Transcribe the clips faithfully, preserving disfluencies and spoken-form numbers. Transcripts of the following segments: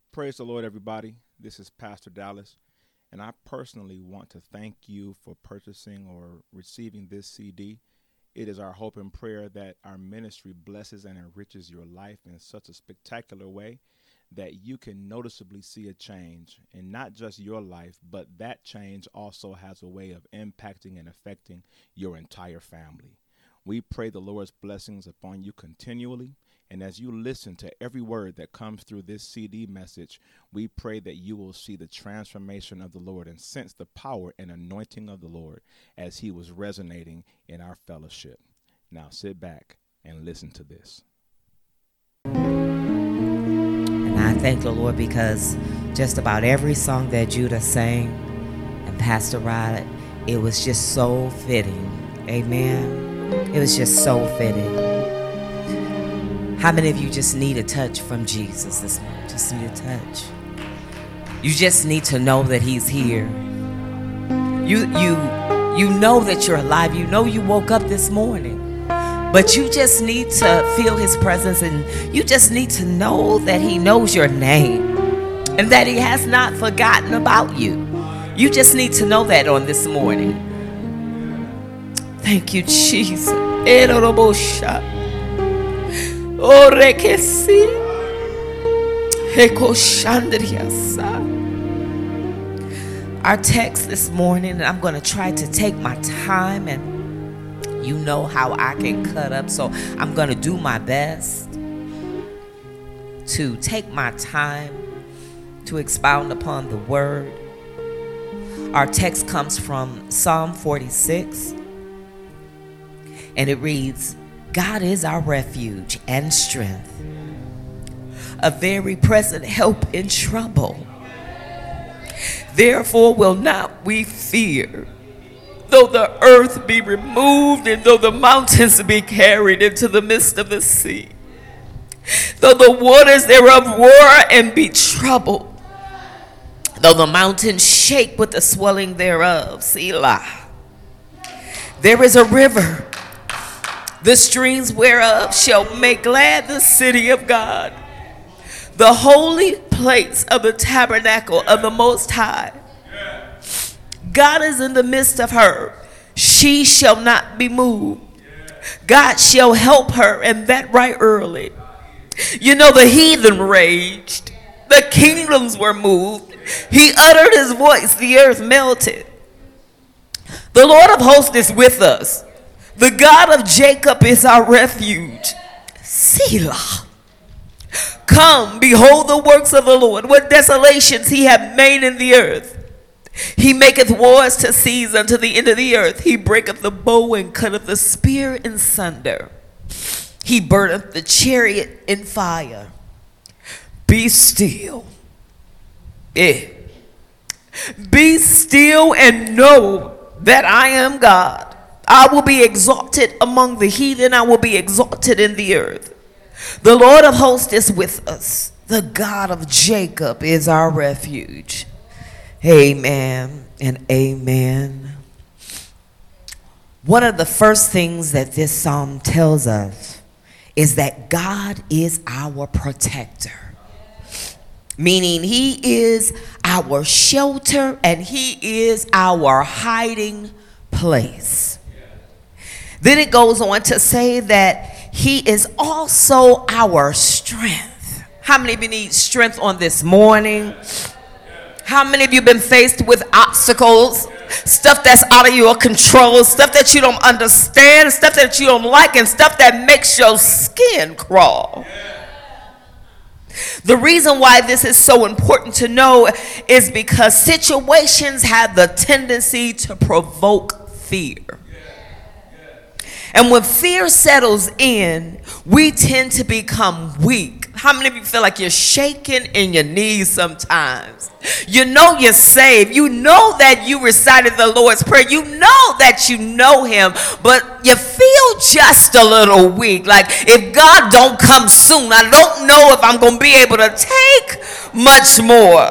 Praise the Lord, everybody. This is Pastor Dallas, and I personally want to thank you for purchasing or receiving this C D. It is our hope and prayer that our ministry blesses and enriches your life in such a spectacular way that you can noticeably see a change, and not just your life, but that change also has a way of impacting and affecting your entire family. We pray the Lord's blessings upon you continually. And as you listen to every word that comes through this C D message, we pray that you will see the transformation of the Lord and sense the power and anointing of the Lord as he was resonating in our fellowship. Now sit back and listen to this. And I thank the Lord because just about every song that Judah sang and Pastor Rod, it was just so fitting. Amen. It was just so fitting. How many of you just need a touch from Jesus this morning? Just need a touch. You just need to know that he's here. You you you know that you're alive. You know you woke up this morning. But you just need to feel his presence, and you just need to know that he knows your name and that he has not forgotten about you. You just need to know that on this morning. Thank you, Jesus. Oh, rekesi, heko shandriyasa. Our text this morning, and I'm going to try to take my time, and you know how I can cut up, so I'm going to do my best to take my time to expound upon the word. Our text comes from Psalm forty-six, and it reads, God is our refuge and strength, a very present help in trouble. Therefore will not we fear, though the earth be removed, and though the mountains be carried into the midst of the sea, though the waters thereof roar and be troubled, though the mountains shake with the swelling thereof. Selah. There is a river, the streams whereof shall make glad the city of God, the holy place of the tabernacle of the Most High. God is in the midst of her. She shall not be moved. God shall help her, and that right early. You know, the heathen raged. The kingdoms were moved. He uttered his voice. The earth melted. The Lord of hosts is with us. The God of Jacob is our refuge. Selah. Come, behold the works of the Lord, what desolations he hath made in the earth. He maketh wars to cease unto the end of the earth. He breaketh the bow and cutteth the spear in sunder. He burneth the chariot in fire. Be still. Eh. Be still and know that I am God. I will be exalted among the heathen. I will be exalted in the earth. The Lord of hosts is with us. The God of Jacob is our refuge. Amen and amen. One of the first things that this psalm tells us is that God is our protector. Meaning he is our shelter and he is our hiding place. Then it goes on to say that he is also our strength. How many of you need strength on this morning? How many of you been faced with obstacles, stuff that's out of your control, stuff that you don't understand, stuff that you don't like, and stuff that makes your skin crawl? The reason why this is so important to know is because situations have the tendency to provoke fear. And when fear settles in, we tend to become weak. How many of you feel like you're shaking in your knees sometimes? You know you're saved. You know that you recited the Lord's Prayer. You know that you know him, but you feel just a little weak. Like, if God don't come soon, I don't know if I'm going to be able to take much more.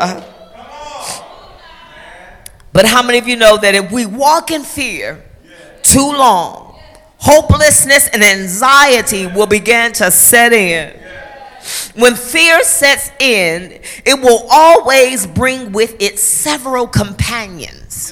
But how many of you know that if we walk in fear too long, hopelessness and anxiety will begin to set in? When fear sets in, it will always bring with it several companions.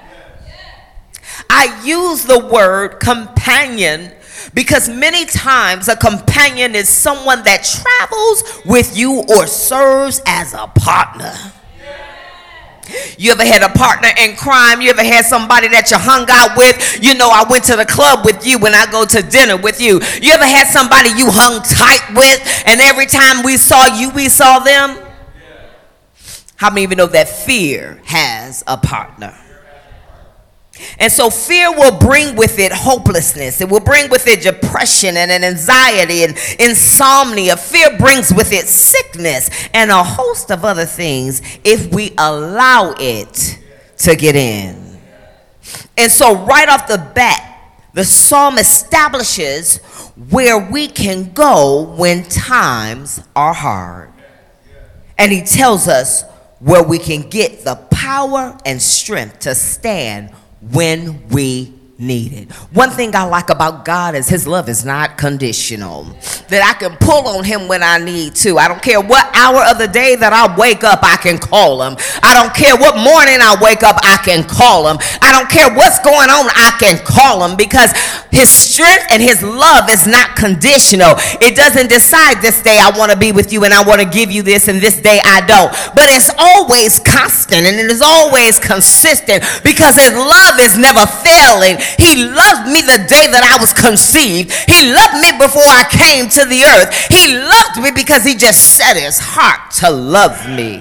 I use the word companion because many times a companion is someone that travels with you or serves as a partner. You ever had a partner in crime? You ever had somebody that you hung out with? You know, I went to the club with you when I go to dinner with you. You ever had somebody you hung tight with, and every time we saw you, we saw them? How many of you know that fear has a partner? And so fear will bring with it hopelessness. It will bring with it depression and an anxiety and insomnia. Fear brings with it sickness and a host of other things if we allow it to get in. And so right off the bat, the psalm establishes where we can go when times are hard. And he tells us where we can get the power and strength to stand when we need it. One thing I like about God is his love is not conditional. That I can pull on him when I need to. I don't care what hour of the day that I wake up, I can call him. I don't care what morning I wake up, I can call him. I don't care what's going on, I can call him, because his strength and his love is not conditional. It doesn't decide this day I want to be with you and I want to give you this and this day I don't. But it's always constant and it is always consistent because his love is never failing. He loved me the day that I was conceived. He loved me before I came to the earth. He loved me because he just set his heart to love me.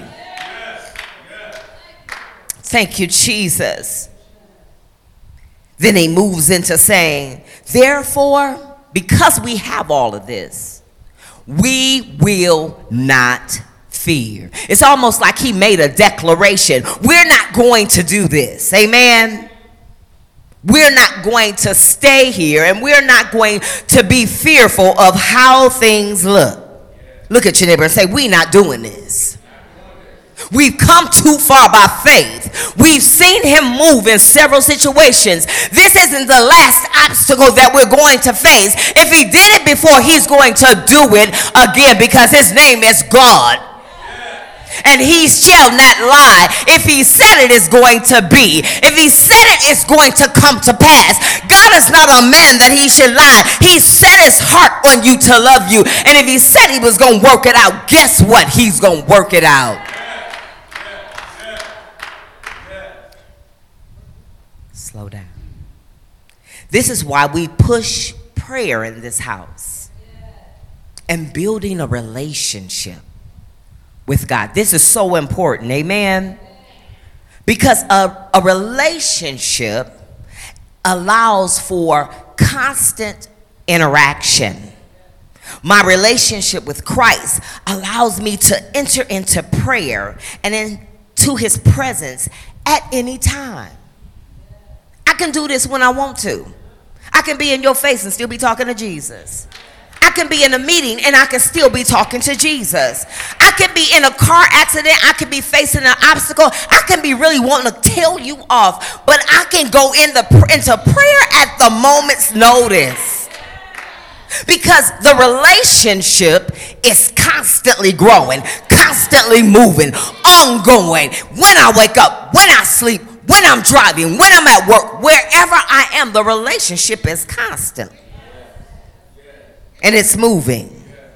Thank you, Jesus. Then he moves into saying, therefore, because we have all of this, we will not fear. It's almost like he made a declaration. We're not going to do this. Amen. We're not going to stay here, and we're not going to be fearful of how things look. Look at your neighbor and say, we're not doing this. We've come too far by faith. We've seen him move in several situations. This isn't the last obstacle that we're going to face. If he did it before, he's going to do it again, because his name is God. And he shall not lie. If he said it, it's going to be. If he said it, it's going to come to pass. God is not a man that he should lie. He set his heart on you to love you. And if he said he was going to work it out, guess what? He's going to work it out. Slow down. This is why we push prayer in this house and building a relationship with God. This is so important, amen? Because a, a relationship allows for constant interaction. My relationship with Christ allows me to enter into prayer and into his presence at any time. I can do this when I want to. I can be in your face and still be talking to Jesus. I can be in a meeting and I can still be talking to Jesus. I can be in a car accident. I can be facing an obstacle. I can be really wanting to tell you off, but I can go in the, into prayer at the moment's notice. Because the relationship is constantly growing, constantly moving, ongoing. When I wake up, when I sleep, when I'm driving, when I'm at work, wherever I am, the relationship is constant. And it's moving.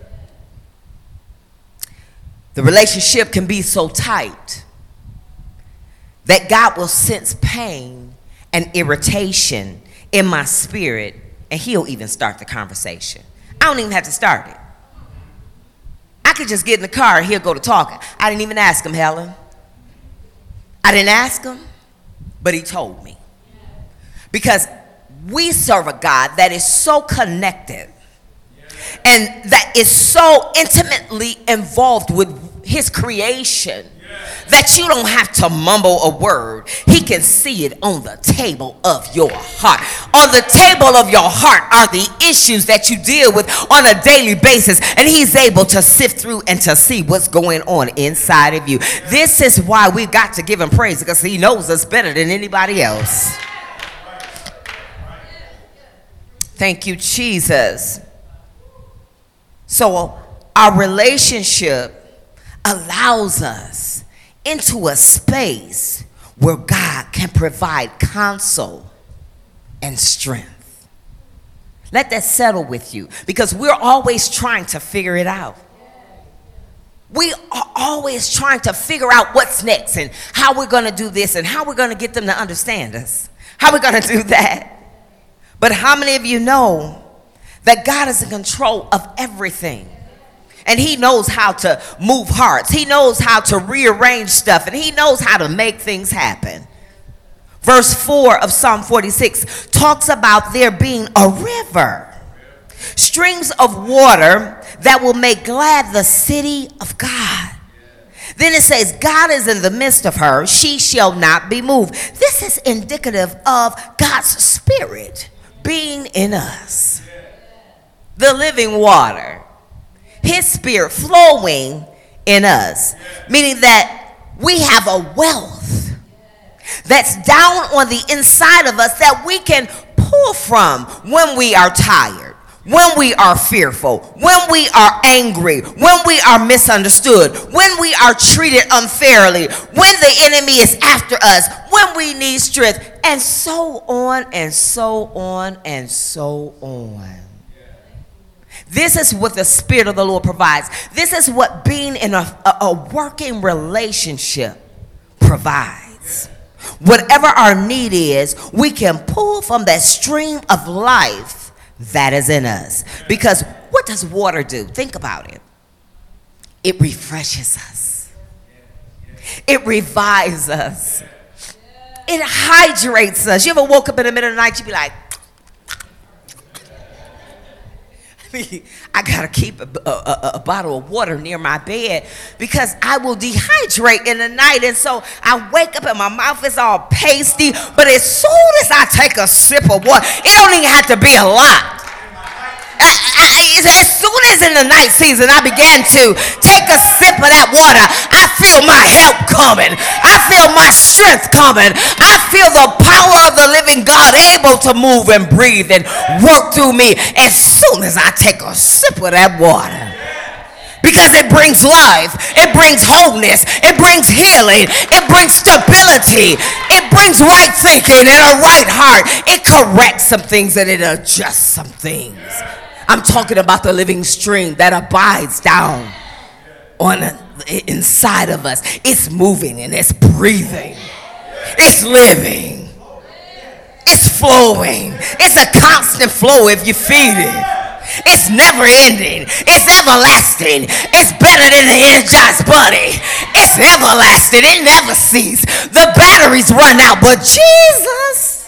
The relationship can be so tight that God will sense pain and irritation in my spirit, and he'll even start the conversation. I don't even have to start it. I could just get in the car and he'll go to talking. I didn't even ask him, Helen. I didn't ask him, but he told me. Because we serve a God that is so connected and that is so intimately involved with his creation that you don't have to mumble a word. He can see it on the table of your heart. On the table of your heart are the issues that you deal with on a daily basis, and he's able to sift through and to see what's going on inside of you. This is why we've got to give him praise, because he knows us better than anybody else. Thank you, Jesus. So our relationship allows us into a space where God can provide counsel and strength. Let that settle with you, because we're always trying to figure it out. We are always trying to figure out what's next and how we're going to do this and how we're going to get them to understand us. How we're going to do that. But how many of you know that God is in control of everything? And he knows how to move hearts. He knows how to rearrange stuff. And he knows how to make things happen. Verse four of Psalm forty-six talks about there being a river. Streams of water that will make glad the city of God. Then it says, God is in the midst of her. She shall not be moved. This is indicative of God's spirit being in us. The living water. His spirit flowing in us. Meaning that we have a wealth that's down on the inside of us that we can pull from when we are tired, when we are fearful, when we are angry, when we are misunderstood, when we are treated unfairly, when the enemy is after us, when we need strength, and so on and so on and so on. This is what the Spirit of the Lord provides. This is what being in a, a, a working relationship provides. Whatever our need is, we can pull from that stream of life that is in us. Because what does water do? Think about it. It refreshes us. It revives us. It hydrates us. You ever woke up in the middle of the night, you be like, I gotta keep a, a, a, a bottle of water near my bed because I will dehydrate in the night. And so I wake up and my mouth is all pasty. But as soon as I take a sip of water, it don't even have to be a lot. I, I, as soon as in the night season I began to take a sip of that water, I feel my help coming. I feel my strength coming. I feel the power of the living God able to move and breathe and work through me as soon as I take a sip of that water. Because it brings life, it brings wholeness, it brings healing, it brings stability, it brings right thinking and a right heart. It corrects some things and it adjusts some things. I'm talking about the living stream that abides down on the inside of us. It's moving and it's breathing. It's living. It's flowing. It's a constant flow if you feed it. It's never ending. It's everlasting. It's better than the Energized Bunny. It's everlasting. It never ceases. The batteries run out, but Jesus,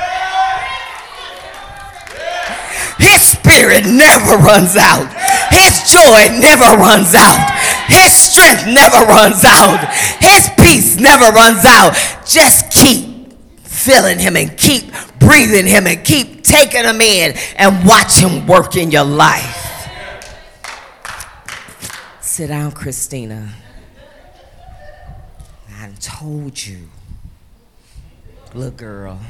his spirit never runs out. His joy never runs out. His strength never runs out. His peace never runs out. Just keep filling him and keep breathing him and keep taking him in and watch him work in your life. Sit down, Christina. I told you, little girl.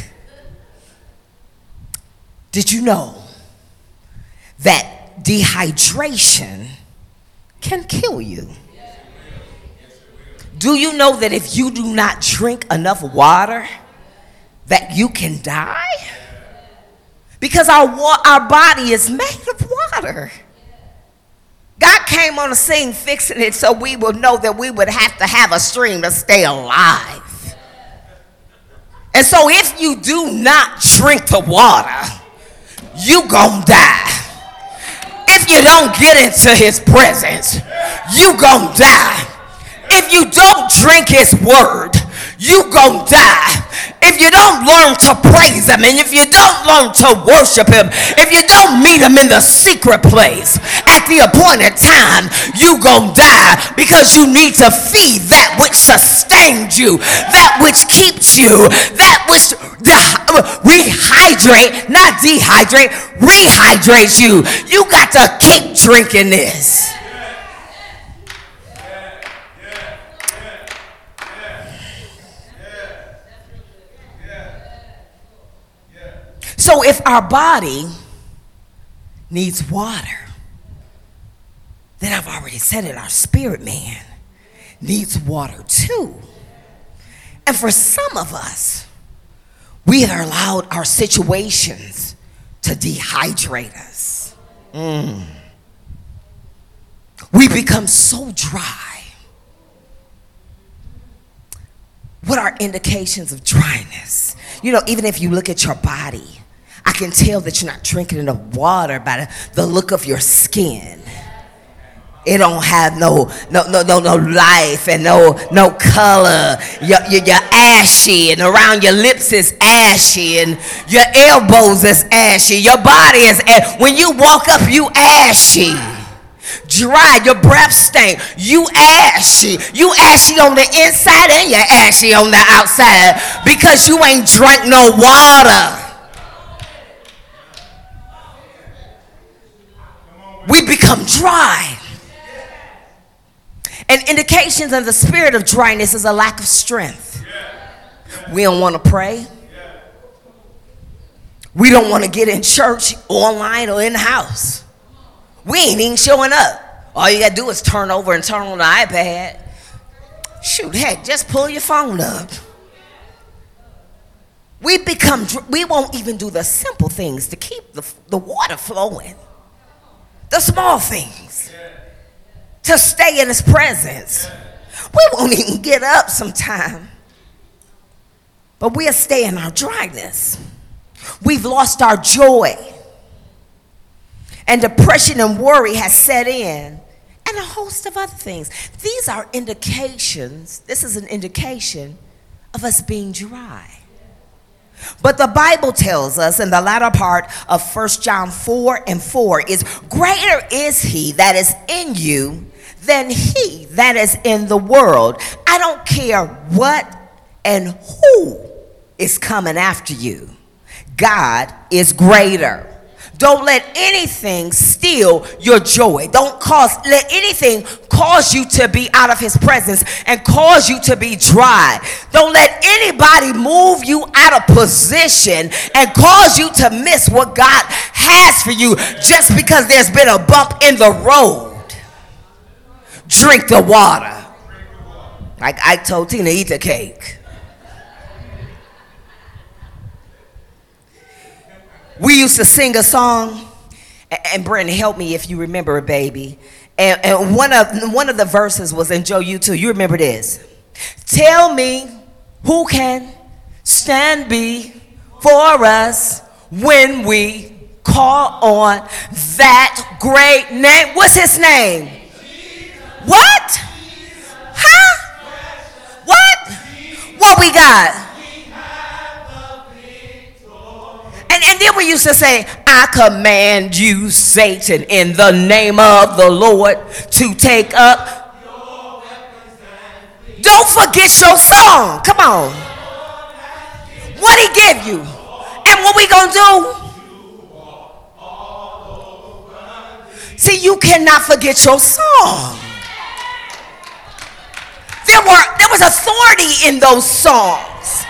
Did you know that dehydration can kill you? Do you know that if you do not drink enough water, that you can die? Because our wa- our body is made of water. God came on the scene fixing it so we will know that we would have to have a stream to stay alive. And so if you do not drink the water, you gon' die. If you don't get into his presence, you gon' die. If you don't drink his word, you gon' die. If you don't learn to praise him, and if you don't learn to worship him, if you don't meet him in the secret place at the appointed time, you gon' die, because you need to feed that which sustains you, that which keeps you, that which rehydrate, not dehydrate, rehydrates you. You got to keep drinking this. So if our body needs water, he said it, our spirit man needs water too. And for some of us, we have allowed our situations to dehydrate us. Mm. We become so dry. What are indications of dryness? You know, even if you look at your body, I can tell that you're not drinking enough water by the look of your skin. It don't have no no no no no life and no no color. You're, you're, you're ashy, and around your lips is ashy, and your elbows is ashy. Your body is ashy. When you walk up, you ashy. Dry, your breath stink. You ashy. You ashy on the inside and you're ashy on the outside because you ain't drank no water. We become dry. And indications of the spirit of dryness is a lack of strength. We don't want to pray. We don't want to get in church, online, or in the house. We ain't even showing up. All you got to do is turn over and turn on the iPad. Shoot, heck, just pull your phone up. We become, we won't even do the simple things to keep the, the water flowing. The small things. To stay in his presence. We won't even get up sometime. But we'll stay in our dryness. We've lost our joy. And depression and worry has set in. And a host of other things. These are indications. This is an indication of us being dry. But the Bible tells us in the latter part of First John four and four is, greater is he that is in you than he that is in the world. I don't care what and who is coming after you. God is greater. Don't let anything steal your joy. Don't cause, let anything cause you to be out of his presence and cause you to be dry. Don't let anybody move you out of position and cause you to miss what God has for you just because there's been a bump in the road. Drink the water. Like I told Tina, eat the cake. We used to sing a song, and Brandon, help me if you remember it, baby. And, and one of one of the verses was, and Joe, you too, you remember this. Tell me who can stand before us when we call on that great name. What's his name? Jesus. What? Jesus. Huh? What? What we got? And, and then we used to say, I command you, Satan, in the name of the Lord, to take up. Don't forget your song. Come on. What he give you? And what we gonna do? See, you cannot forget your song. There were there was authority in those songs.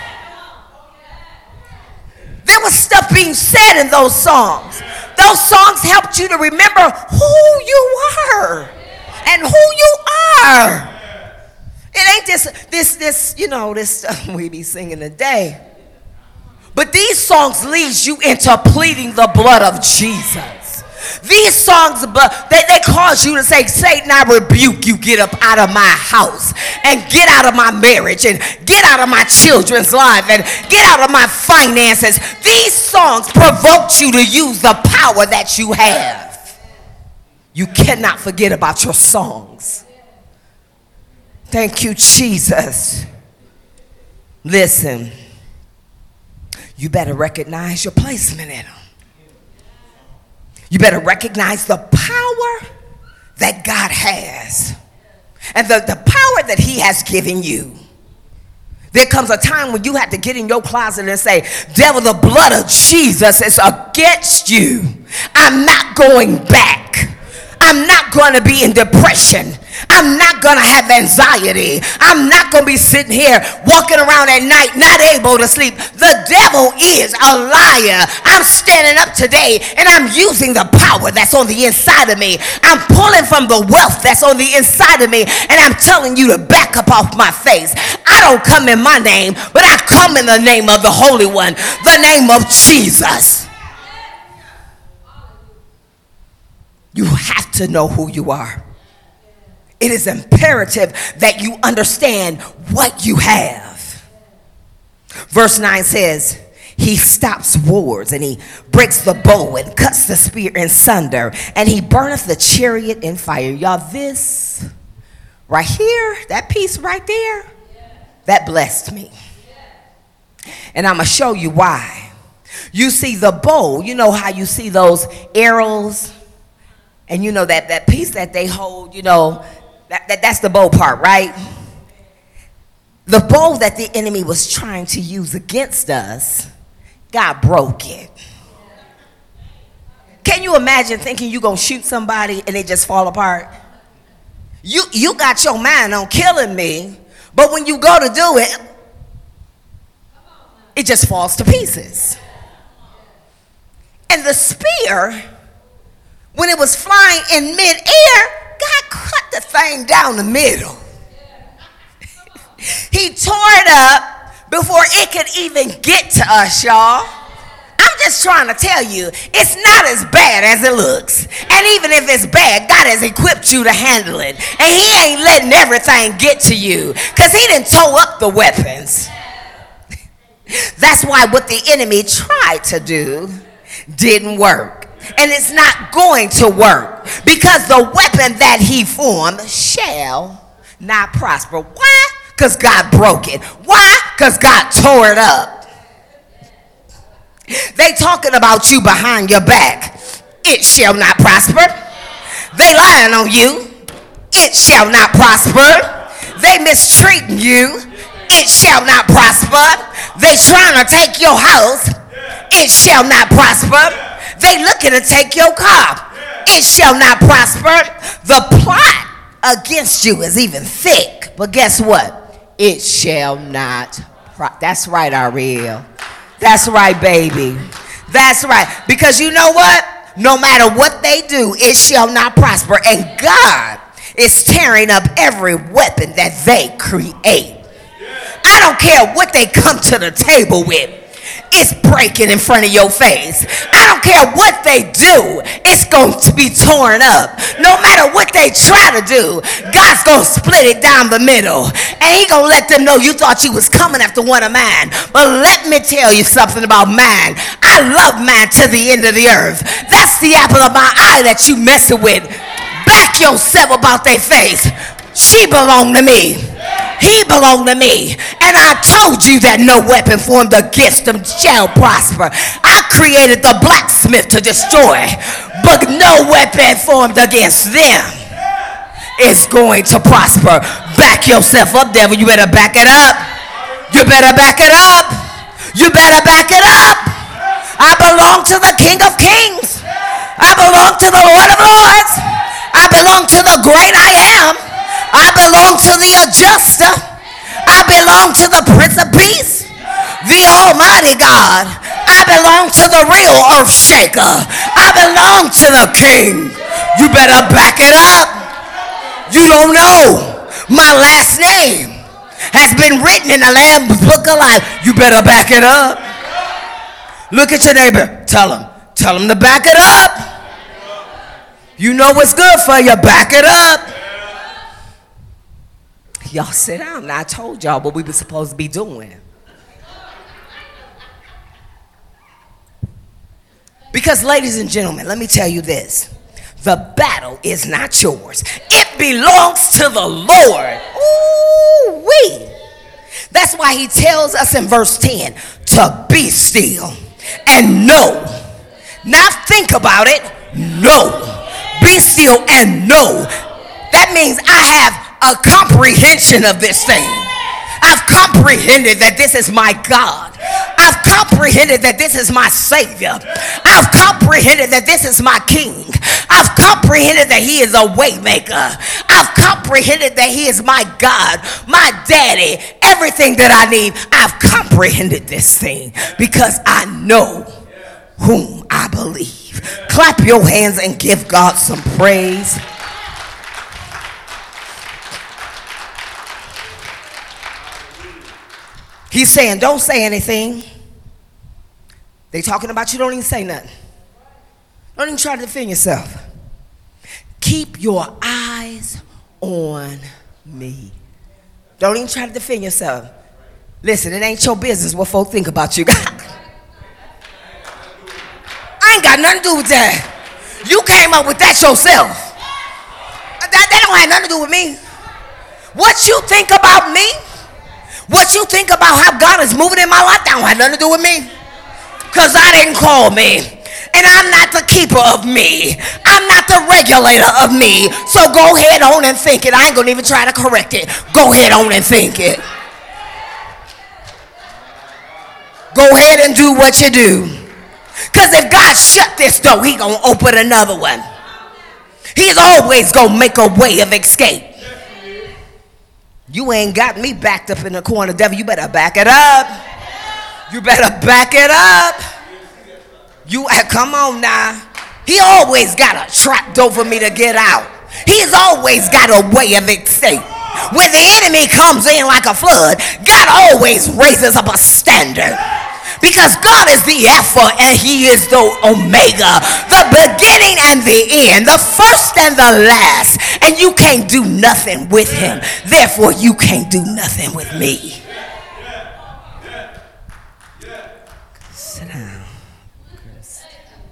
There was stuff being said in those songs. Those songs helped you to remember who you were and who you are. It ain't this, this, this, you know, this stuff we be singing today. But these songs lead you into pleading the blood of Jesus. These songs, they, they cause you to say, Satan, I rebuke you, get up out of my house and get out of my marriage and get out of my children's life and get out of my finances. These songs provoked you to use the power that you have. You cannot forget about your songs. Thank you, Jesus. Listen, you better recognize your placement in them. You better recognize the power that God has and the, the power that he has given you. There comes a time when you have to get in your closet and say, devil, the blood of Jesus is against you. I'm not going back. I'm not going to be in depression. I'm not going to have anxiety. I'm not going to be sitting here walking around at night not able to sleep. The devil is a liar. I'm standing up today and I'm using the power that's on the inside of me. I'm pulling from the wealth that's on the inside of me, and I'm telling you to back up off my face. I don't come in my name, but I come in the name of the Holy One, the name of Jesus. You have to know who you are. It is imperative that you understand what you have. Verse nine says, he stops wars, and he breaks the bow and cuts the spear in sunder, and he burneth the chariot in fire. Y'all, this right here, that piece right there, that blessed me. And I'm going to show you why. You see the bow, you know how you see those arrows, and you know that, that piece that they hold, you know, that, that that's the bow part, right? The bow that the enemy was trying to use against us, God broke it. Can you imagine thinking you're going to shoot somebody and they just fall apart? You, you got your mind on killing me, but when you go to do it, it just falls to pieces. And the spear, when it was flying in midair, God cut the thing down the middle. He tore it up before it could even get to us, y'all. I'm just trying to tell you, it's not as bad as it looks. And even if it's bad, God has equipped you to handle it. And he ain't letting everything get to you, because he didn't tow up the weapons. That's why what the enemy tried to do didn't work. And it's not going to work, because the weapon that he formed shall not prosper. Why? Because God broke it. Why? Because God tore it up. They talking about you behind your back. It shall not prosper. They lying on you. It shall not prosper. They mistreating you. It shall not prosper. They trying to take your house. It shall not prosper. They looking to take your car. It shall not prosper. The plot against you is even thick. But guess what? It shall not prosper. That's right, Ariel. That's right, baby. That's right. Because you know what? No matter what they do, it shall not prosper. And God is tearing up every weapon that they create. I don't care what they come to the table with. It's breaking in front of your face. I don't care what they do. It's going to be torn up. No matter what they try to do, God's going to split it down the middle. And he going to let them know you thought you was coming after one of mine. But let me tell you something about mine. I love mine to the end of the earth. That's the apple of my eye that you messing with. Back yourself about their face. She belonged to me. He belonged to me. And I told you that no weapon formed against them shall prosper. I created the blacksmith to destroy, but no weapon formed against them is going to prosper. Back yourself up, devil. You better back it up. You better back it up. You better back it up. I belong to the King of Kings. I belong to the Lord of Lords. I belong to the great I am. I belong to the adjuster. I belong to the Prince of Peace, the Almighty God. I belong to the real earth shaker. I belong to the King. You better back it up. You don't know my last name has been written in the Lamb's Book of Life. You better back it up. Look at your neighbor. Tell him. Tell him to back it up. You know what's good for you. Back it up. Y'all sit down. I told y'all what we were supposed to be doing. Because, ladies and gentlemen, let me tell you this. The battle is not yours. It belongs to the Lord. Ooh-wee. That's why he tells us in verse ten to be still and know. Not think about it. Know. Be still and know. That means I have a comprehension of this thing. I've comprehended that this is my God. I've comprehended that this is my Savior. I've comprehended that this is my King. I've comprehended that he is a way maker. I've comprehended that he is my God, my daddy, everything that I need. I've comprehended this thing because I know whom I believe. Clap your hands and give God some praise. He's saying, don't say anything. They talking about you, don't even say nothing. Don't even try to defend yourself. Keep your eyes on me. Don't even try to defend yourself. Listen, it ain't your business what folk think about you. I ain't got nothing to do with that. You came up with that yourself. That, that don't have nothing to do with me. What you think about me, what you think about how God is moving in my life, that don't have nothing to do with me. Because I didn't call me. And I'm not the keeper of me. I'm not the regulator of me. So go ahead on and think it. I ain't going to even try to correct it. Go ahead on and think it. Go ahead and do what you do. Because if God shut this door, he going to open another one. He's always going to make a way of escape. You ain't got me backed up in the corner, devil. You better back it up. You better back it up. You uh, come on now. He always got a trap door for me to get out. He's always got a way of escape. When the enemy comes in like a flood, God always raises up a standard. Because God is the Alpha and he is the Omega, the beginning and the end, the first and the last. And you can't do nothing with him. Therefore, you can't do nothing with me. Sit down, Chris.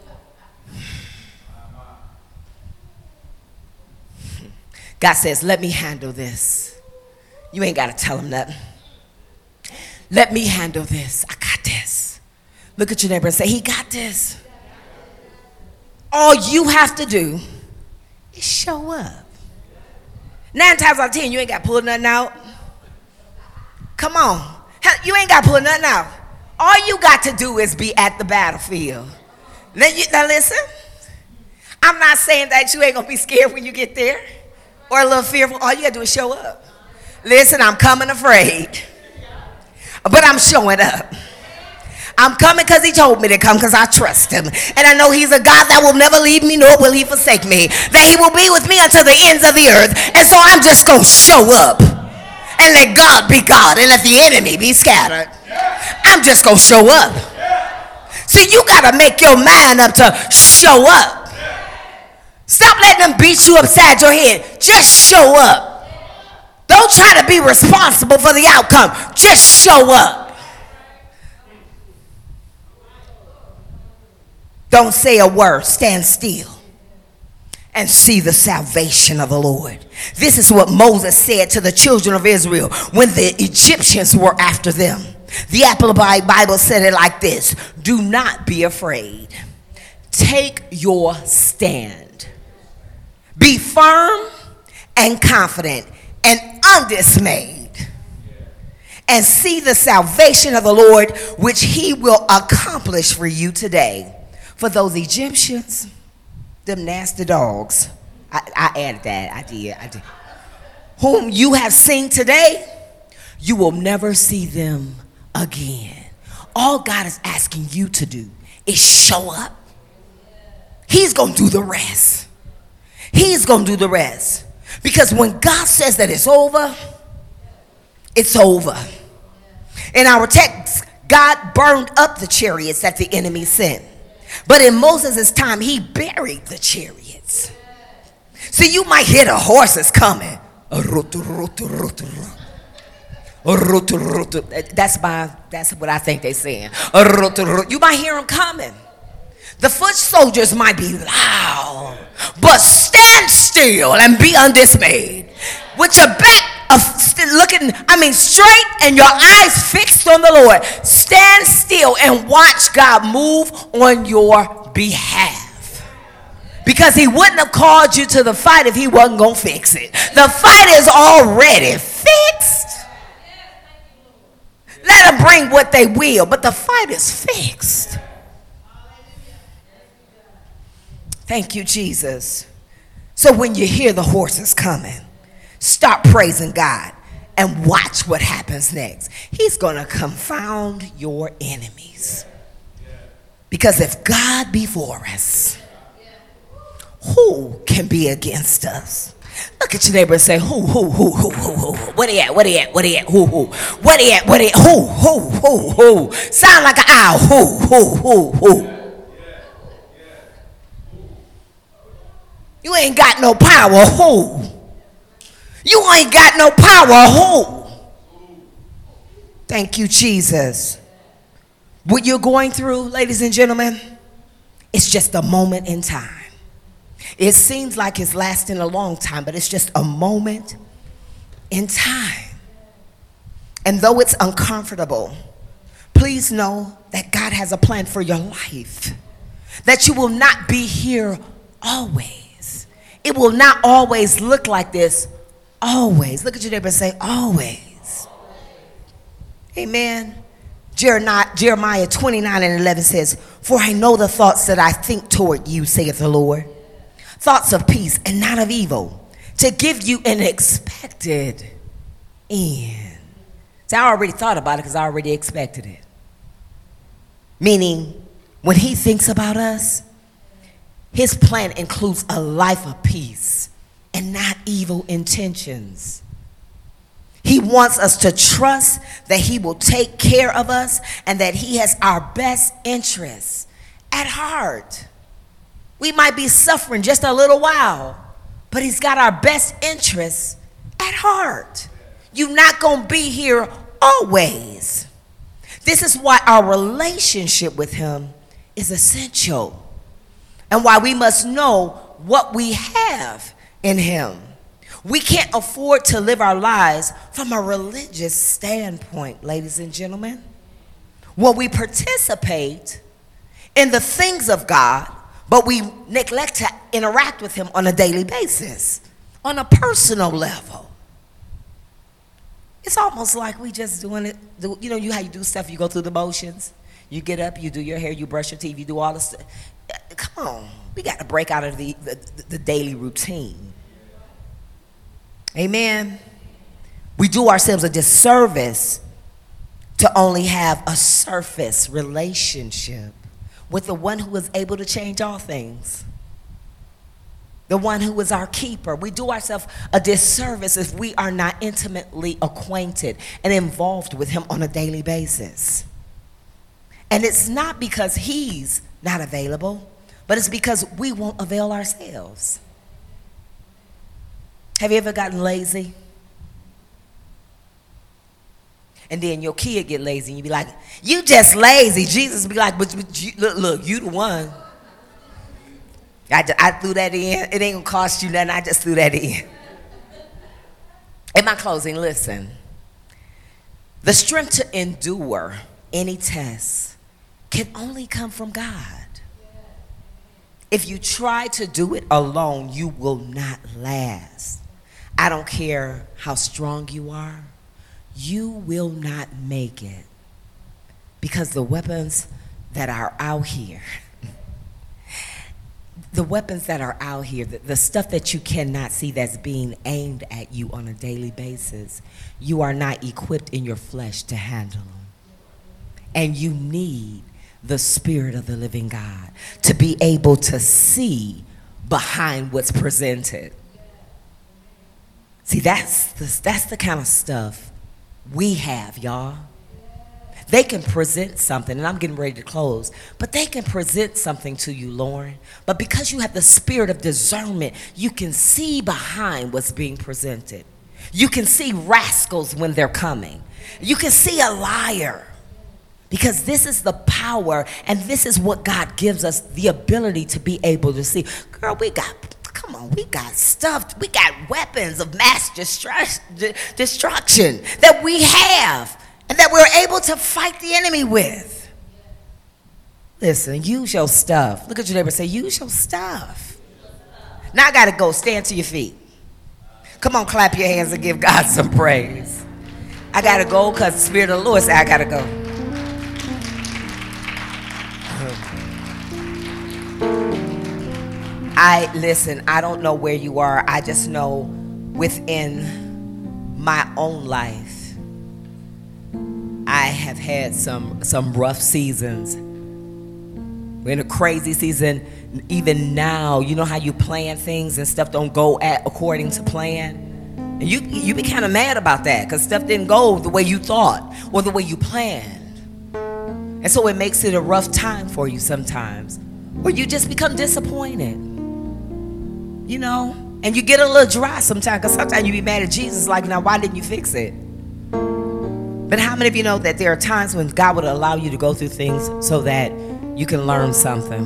God says, let me handle this. You ain't got to tell him nothing. Let me handle this. I got this. Look at your neighbor and say, he got this. All you have to do is show up. Nine times out of ten, you ain't got to pull nothing out. Come on. You ain't got to pull nothing out. All you got to do is be at the battlefield. Now, you, now listen, I'm not saying that you ain't going to be scared when you get there or a little fearful. All you got to do is show up. Listen, I'm coming afraid. But I'm showing up. I'm coming because he told me to come because I trust him. And I know he's a God that will never leave me nor will he forsake me. That he will be with me until the ends of the earth. And so I'm just going to show up. And let God be God and let the enemy be scattered. I'm just going to show up. See, you got to make your mind up to show up. Stop letting them beat you upside your head. Just show up. Don't try to be responsible for the outcome. Just show up. Don't say a word. Stand still and see the salvation of the Lord. This is what Moses said to the children of Israel when the Egyptians were after them. The Amplified Bible said it like this: do not be afraid. Take your stand. Be firm and confident and undismayed, and see the salvation of the Lord, which he will accomplish for you today. For those Egyptians, them nasty dogs, I, I added that, I did, I did, whom you have seen today, you will never see them again. All God is asking you to do is show up. He's going to do the rest. He's going to do the rest. Because when God says that it's over, it's over. In our text, God burned up the chariots that the enemy sent. But in Moses' time, he buried the chariots. See, you might hear the horses coming. That's my, that's what I think they're saying. You might hear them coming. The foot soldiers might be loud, but stand still and be undismayed. With your back of st- looking, I mean, straight and your eyes fixed on the Lord. Stand still and watch God move on your behalf. Because he wouldn't have called you to the fight if he wasn't going to fix it. The fight is already fixed. Let them bring what they will, but the fight is fixed. Thank you, Jesus. So when you hear the horses coming, start praising God and watch what happens next. He's going to confound your enemies. Because if God be for us, who can be against us? Look at your neighbor and say, who, who, who, who, who, who, who? What he at, what he at, what he at, who, who? What he at, what he at, who, who, who, who? Sound like an owl, who, who, who, who? You ain't got no power, who? You ain't got no power, who? Thank you, Jesus. What you're going through, ladies and gentlemen, it's just a moment in time. It seems like it's lasting a long time, but it's just a moment in time. And though it's uncomfortable, please know that God has a plan for your life. That you will not be here always. It will not always look like this. Always. Look at your neighbor and say, always. Amen. Jeremiah twenty-nine and eleven says, for I know the thoughts that I think toward you, saith the Lord. Thoughts of peace and not of evil, to give you an expected end. So I already thought about it because I already expected it. Meaning, when he thinks about us, his plan includes a life of peace and not evil intentions. He wants us to trust that he will take care of us and that he has our best interests at heart. We might be suffering just a little while, but he's got our best interests at heart. You're not going to be here always. This is why our relationship with him is essential, and why we must know what we have in him. We can't afford to live our lives from a religious standpoint, ladies and gentlemen. When we participate in the things of God, but we neglect to interact with him on a daily basis, on a personal level. It's almost like we just doing it. You know, you how you do stuff, you go through the motions. You get up, you do your hair, you brush your teeth, you do all this stuff. Come on, we got to break out of the, the, the daily routine. Amen. We do ourselves a disservice to only have a surface relationship with the one who is able to change all things, the one who is our keeper. We do ourselves a disservice if we are not intimately acquainted and involved with him on a daily basis. And it's not because he's not available, but it's because we won't avail ourselves. Have you ever gotten lazy? And then your kid get lazy and you be like, you just lazy. Jesus be like, but, but you, look, look, you the one. I, I threw that in. It ain't gonna cost you nothing. I just threw that in. In my closing, listen. The strength to endure any test can only come from God. If you try to do it alone, you will not last. I don't care how strong you are. You will not make it, because the weapons that are out here, the weapons that are out here, the, the stuff that you cannot see that's being aimed at you on a daily basis, you are not equipped in your flesh to handle them. And you need the Spirit of the living God to be able to see behind what's presented. See, that's the, that's the kind of stuff we have, y'all. They can present something, and I'm getting ready to close, but they can present something to you, Lauren. But because you have the spirit of discernment, you can see behind what's being presented. You can see rascals when they're coming. You can see a liar. Because this is the power, and this is what God gives us, the ability to be able to see. Girl, we got, come on, we got stuff, we got weapons of mass destru- destruction that we have and that we're able to fight the enemy with. Listen, use your stuff. Look at your neighbor and say, use your stuff. Now I got to go. Stand to your feet. Come on, clap your hands and give God some praise. I gotta go because the Spirit of the Lord said I gotta go. I listen, I don't know where you are. I just know within my own life, I have had some some rough seasons. We're in a crazy season. Even now, you know how you plan things and stuff don't go at according to plan? And you you be kind of mad about that because stuff didn't go the way you thought or the way you planned. And so it makes it a rough time for you sometimes. Or you just become disappointed. You know? And you get a little dry sometimes because sometimes you be mad at Jesus like, now why didn't you fix it? But how many of you know that there are times when God would allow you to go through things so that you can learn something?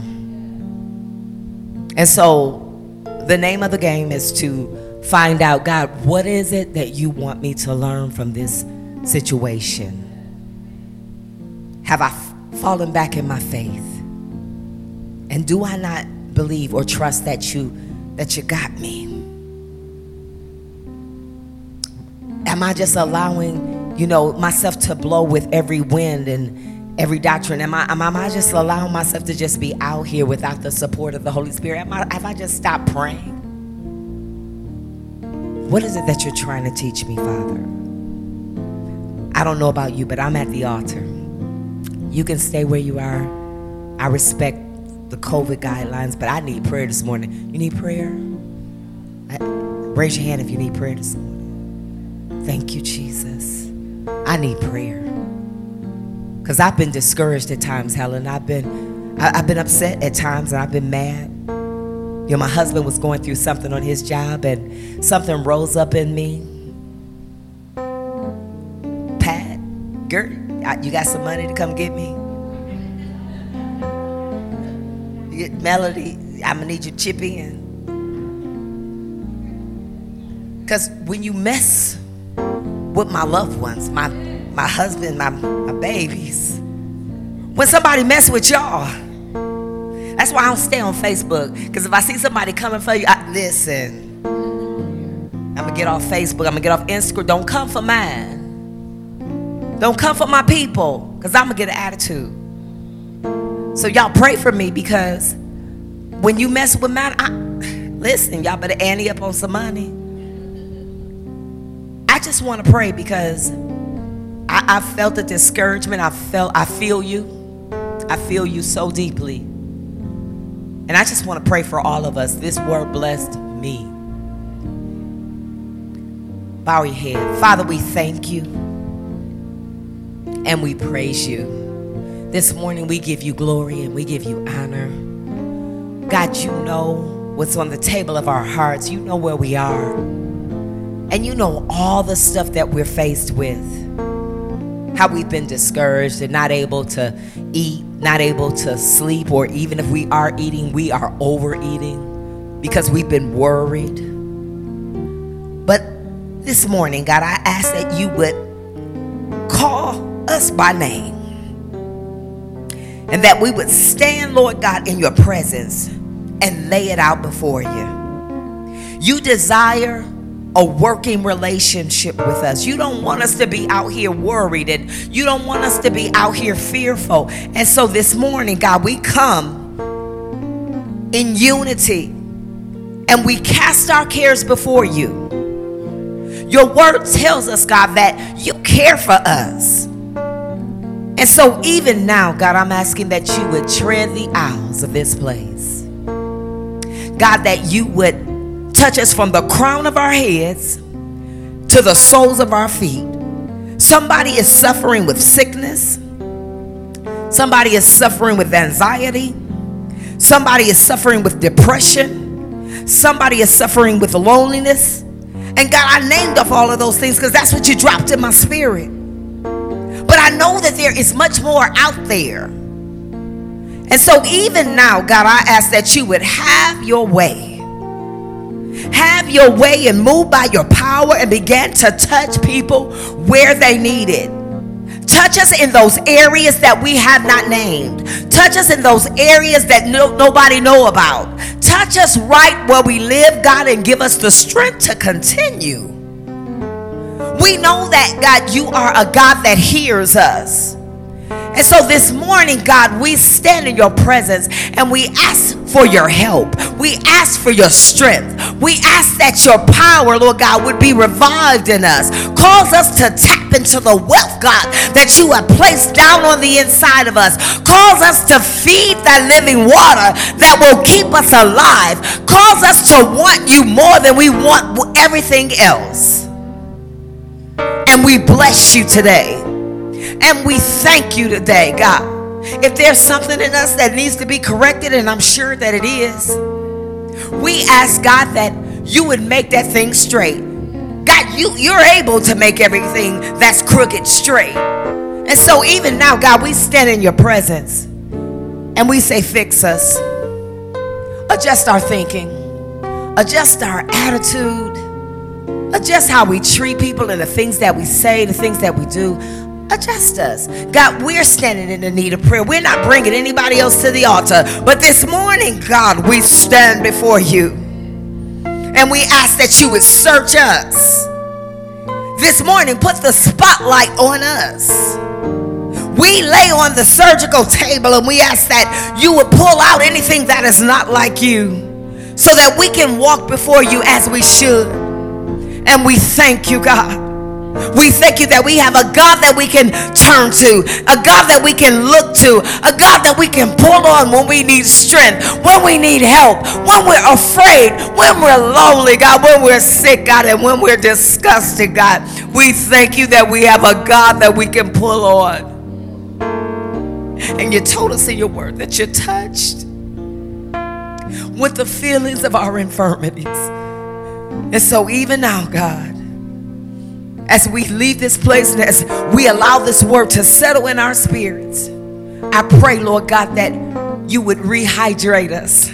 And so the name of the game is to find out, God, what is it that you want me to learn from this situation? Have I f- fallen back in my faith? And do I not believe or trust that you that you got me? Am I just allowing, you know, myself to blow with every wind and every doctrine? Am I, am I just allowing myself to just be out here without the support of the Holy Spirit? Am I, have I just stopped praying? What is it that you're trying to teach me, Father? I don't know about you, but I'm at the altar. You can stay where you are. I respect the COVID guidelines, but I need prayer this morning. You need prayer? I, raise your hand if you need prayer this morning. Thank you, Jesus. I need prayer. Because I've been discouraged at times, Helen. I've been, I, I've been upset at times, and I've been mad. You know, my husband was going through something on his job, and something rose up in me. Pat, Gert, you got some money to come get me? You get Melody, I'm gonna need you to chip in. Because when you mess with my loved ones, my my husband, my, my babies, when somebody mess with y'all, that's why I don't stay on Facebook. Because if I see somebody coming for you, I, listen, I'm going to get off Facebook. I'm going to get off Instagram. Don't come for mine. Don't come for my people. Because I'm going to get an attitude. So y'all pray for me, because when you mess with mine, I, listen, y'all better ante up on some money. I just want to pray because I, I felt the discouragement. I felt, I feel you. I feel you so deeply. And I just want to pray for all of us. This word blessed me. Bow your head. Father, we thank you and we praise you. This morning we give you glory and we give you honor. God, you know what's on the table of our hearts. You know where we are. And you know all the stuff that we're faced with. How we've been discouraged and not able to eat, not able to sleep, or even if we are eating, we are overeating because we've been worried. But this morning, God, I ask that you would call us by name and that we would stand, Lord God, in your presence and lay it out before you. You desire a working relationship with us. You don't want us to be out here worried, and you don't want us to be out here fearful. And so this morning, God, we come in unity and we cast our cares before you. Your word tells us, God, that you care for us. And so even now, God, I'm asking that you would tread the aisles of this place. God, that you would touch us from the crown of our heads to the soles of our feet. Somebody is suffering with sickness. Somebody is suffering with anxiety. Somebody is suffering with depression. Somebody is suffering with loneliness. And God, I named off all of those things because that's what you dropped in my spirit. But I know that there is much more out there. And so even now, God, I ask that you would have your way. Have your way and move by your power and begin to touch people where they need it. Touch us in those areas that we have not named. Touch us in those areas that no, nobody know about. Touch us right where we live, God, and give us the strength to continue. We know that, God, you are a God that hears us. And so this morning, God, we stand in your presence and we ask for your help. We ask for your strength. We ask that your power, Lord God, would be revived in us. Cause us to tap into the wealth, God, that you have placed down on the inside of us. Cause us to feed that living water that will keep us alive. Cause us to want you more than we want everything else. And we bless you today. And we thank you today, God. If there's something in us that needs to be corrected, and I'm sure that it is, we ask, God, that you would make that thing straight. God, you, you're able to make everything that's crooked straight. And so even now, God, we stand in your presence and we say, fix us. Adjust our thinking. Adjust our attitude. Adjust how we treat people and the things that we say, the things that we do. Adjust us. God, we're standing in the need of prayer. We're not bringing anybody else to the altar. But this morning, God, we stand before you. And we ask that you would search us. This morning, put the spotlight on us. We lay on the surgical table and we ask that you would pull out anything that is not like you, so that we can walk before you as we should. And we thank you, God. We thank you that we have a God that we can turn to, a God that we can look to, a God that we can pull on when we need strength, when we need help, when we're afraid, when we're lonely, God, when we're sick, God, and when we're disgusted, God. We thank you that we have a God that we can pull on. And you told us in your word that you're touched with the feelings of our infirmities. And so even now, God, as we leave this place and as we allow this word to settle in our spirits, I pray, Lord God, that you would rehydrate us.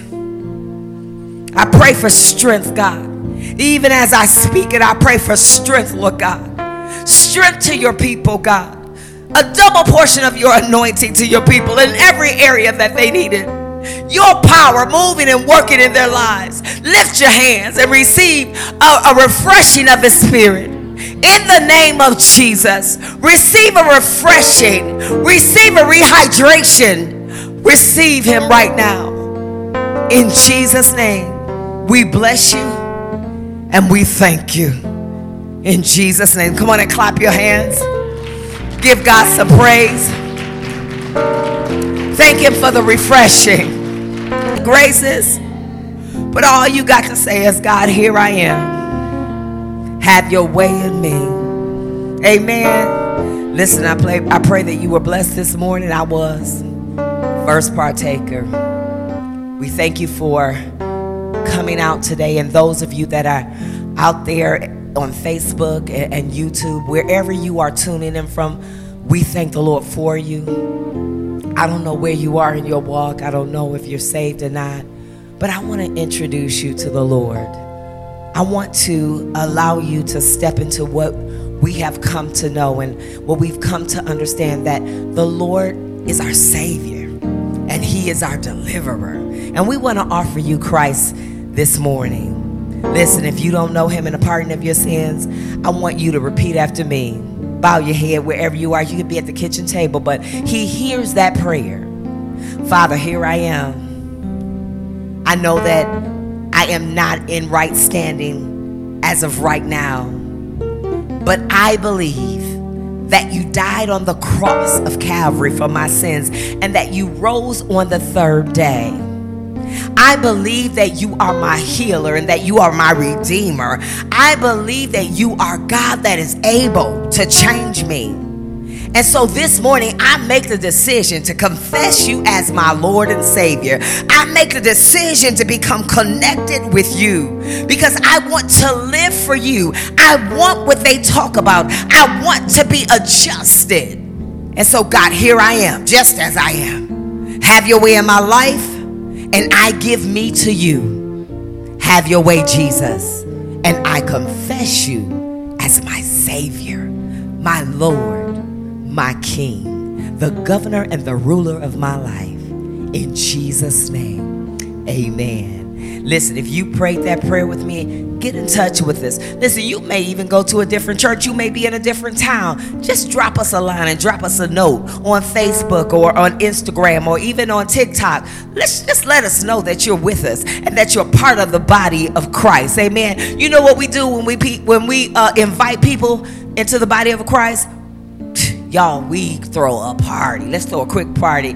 I pray for strength, God. Even as I speak it, I pray for strength, Lord God. Strength to your people, God. A double portion of your anointing to your people in every area that they need it. Your power moving and working in their lives. Lift your hands and receive a, a refreshing of His Spirit. In the name of Jesus, receive a refreshing, receive a rehydration, receive Him right now. In Jesus' name, we bless you and we thank you. In Jesus' name, come on and clap your hands. Give God some praise. Thank Him for the refreshing graces. But all you got to say is, God, here I am. Have your way in me. Amen. Listen, I, play, I pray that you were blessed this morning. I was. First partaker. We thank you for coming out today. And those of you that are out there on Facebook and, and YouTube, wherever you are tuning in from, we thank the Lord for you. I don't know where you are in your walk. I don't know if you're saved or not. But I want to introduce you to the Lord. I want to allow you to step into what we have come to know and what we've come to understand, that the Lord is our Savior and He is our deliverer. And we want to offer you Christ this morning. Listen, if you don't know Him and the pardon of your sins, I want you to repeat after me. Bow your head wherever you are. You could be at the kitchen table, but He hears that prayer. Father, here I am. I know that I am not in right standing as of right now, but I believe that you died on the cross of Calvary for my sins and that you rose on the third day. I believe that you are my healer and that you are my redeemer. I believe that you are God that is able to change me. And so this morning, I make the decision to confess you as my Lord and Savior. I make the decision to become connected with you because I want to live for you. I want what they talk about. I want to be adjusted. And so, God, here I am, just as I am. Have your way in my life, and I give me to you. Have your way, Jesus. And I confess you as my Savior, my Lord, my King, the governor and the ruler of my life. In Jesus' name, amen. Listen, if you prayed that prayer with me, get in touch with us. Listen, you may even go to a different church. You may be in a different town. Just drop us a line and drop us a note on Facebook or on Instagram or even on TikTok. Let's just let us know that you're with us and that you're part of the body of Christ. Amen. You know what we do when we when we uh, invite people into the body of Christ? Y'all, we throw a party. Let's throw a quick party.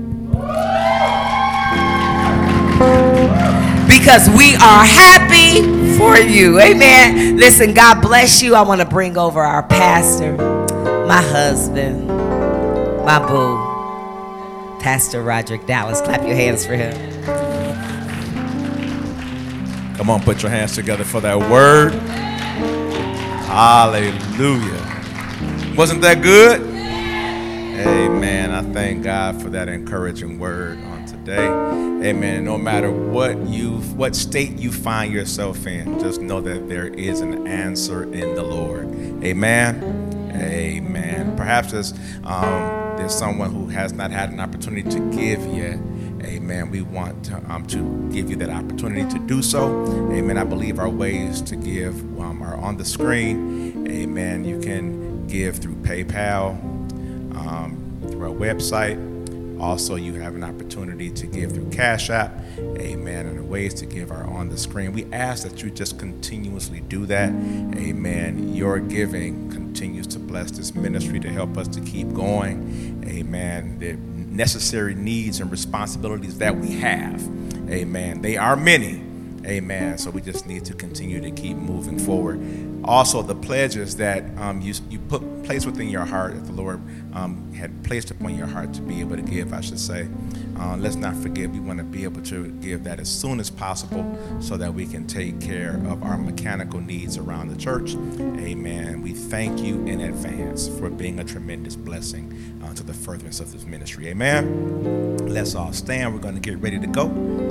Because we are happy for you. Amen. Listen, God bless you. I want to bring over our pastor, my husband, my boo, Pastor Roderick Dallas. Clap your hands for him. Come on, put your hands together for that word. Hallelujah. Wasn't that good? Amen. I thank God for that encouraging word on today. Amen. No matter what you, what state you find yourself in, just know that there is an answer in the Lord. Amen. Amen. Perhaps there's, um, there's someone who has not had an opportunity to give yet. Amen. We want to, um, to give you that opportunity to do so. Amen. I believe our ways to give um, are on the screen. Amen. You can give through PayPal, um, through our website. Also, you have an opportunity to give through Cash App. Amen. And the ways to give are on the screen. We ask that you just continuously do that. Amen. Your giving continues to bless this ministry to help us to keep going. Amen. The necessary needs and responsibilities that we have. Amen. They are many. Amen. So we just need to continue to keep moving forward. Also, the pledges that um, you you put place within your heart, that the Lord um, had placed upon your heart to be able to give, I should say. Uh, let's not forget, we want to be able to give that as soon as possible so that we can take care of our mechanical needs around the church. Amen. We thank you in advance for being a tremendous blessing uh, to the furtherance of this ministry. Amen. Let's all stand. We're going to get ready to go.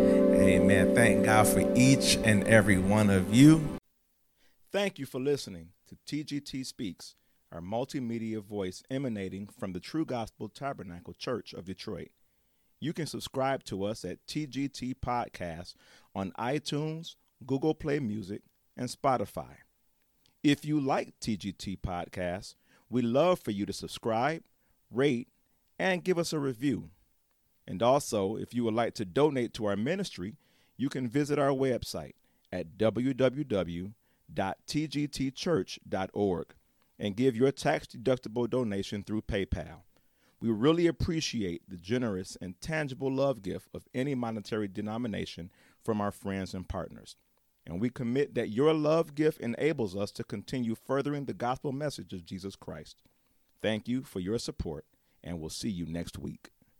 Amen. Thank God for each and every one of you. Thank you for listening to T G T Speaks, our multimedia voice emanating from the True Gospel Tabernacle Church of Detroit. You can subscribe to us at T G T Podcast on iTunes, Google Play Music, and Spotify. If you like T G T Podcast, we'd love for you to subscribe, rate, and give us a review. And also, if you would like to donate to our ministry, you can visit our website at w w w dot t g t church dot org and give your tax-deductible donation through PayPal. We really appreciate the generous and tangible love gift of any monetary denomination from our friends and partners. And we commit that your love gift enables us to continue furthering the gospel message of Jesus Christ. Thank you for your support, and we'll see you next week.